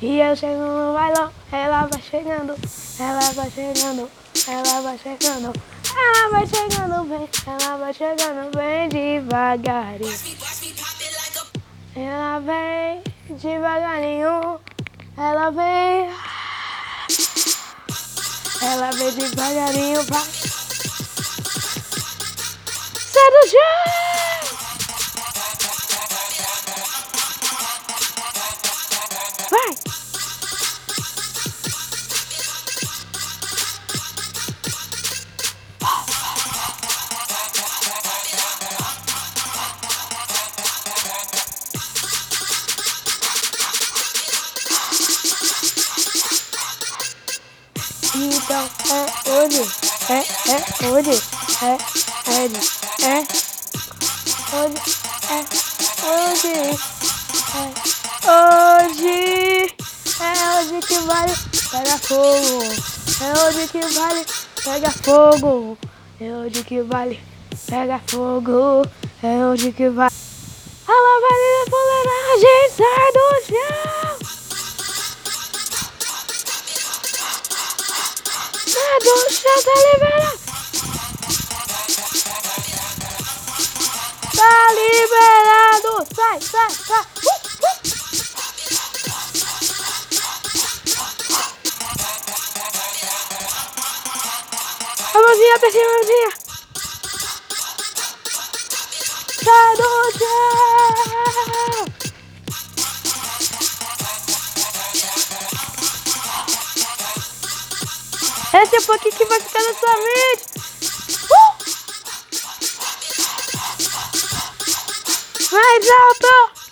E eu chego no bailão, ela vai chegando, ela vai chegando, ela vai chegando, ela vai chegando bem, ela vai chegando bem devagarinho. Ela vem devagarinho, ela vem devagarinho, vai. Sai do chão! Vai! Então é hoje, hoje, hoje, hoje, hoje que vale, pega fogo, é hoje que vale, pega fogo, é hoje que vale, pega fogo, é hoje que vale. A lavagem da fuleiragem sai do chão. Do chão tá liberado. Tá liberado. Sai, sai, sai. A mãozinha pra cima, mãozinha. Sai do chão. Esse é o pouquinho que vai ficar na sua mente. Mais alto.